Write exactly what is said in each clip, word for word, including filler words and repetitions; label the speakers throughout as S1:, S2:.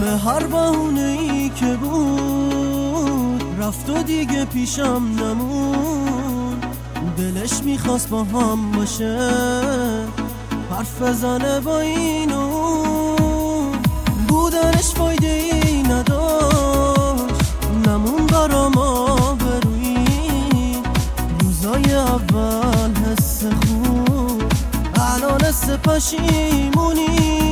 S1: به هر بهونه‌ای که بود رفت و دیگه پیشم نمون. دلش میخواست با هم باشه، حرف بزنه با اینو، بودنش فایده ای نداشت، نمون برام آبرویی. روزای اول حس خوب، الان حس پشیمونی.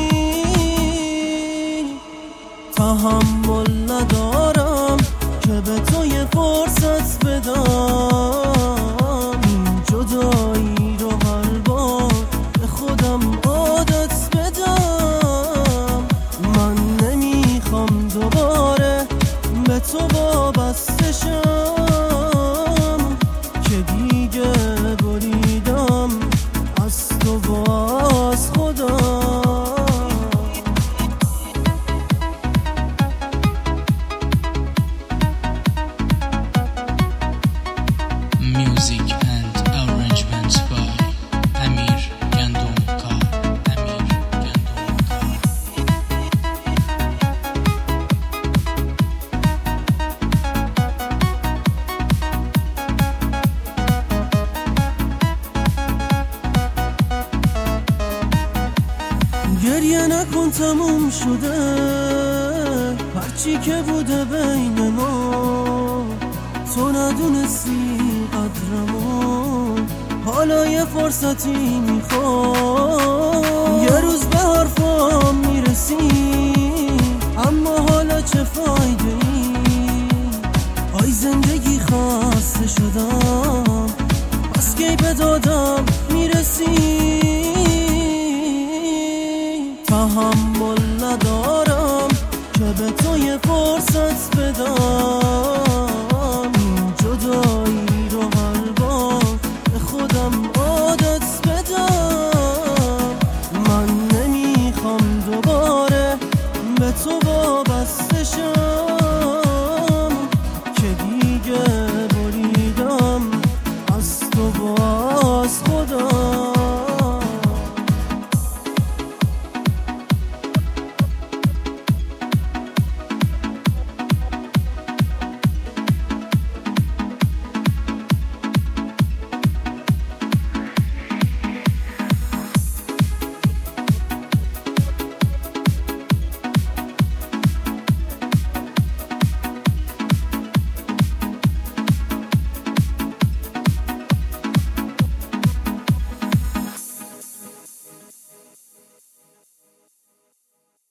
S1: تحمل ندارم که به تو یه فرصت بدم، این جدایی رو هر بار به خودم عادت بدم. من نمیخوام دوباره به تو وابسته شم، که دیگه بریدم از تو و از خودم.
S2: Music and arrangements by Amir Gandonka. Amir Gandonka.
S1: گریه نکن تموم شده، هرچی که بوده بین ما، تو ندونستی قدرمون، حالا یه فرصتی میخوام. یه روز به حرفام میرسی، اما حالا چه فایده ای؟ آی زندگی خسته شدم، پس کی به دادم میرسی؟ تحمل ندارم که به تو یه فرصت بدم، این جدایی رو هر بار به خودم عادت بدم. من نمیخوام دوباره به تو وابسته شم، که دیگه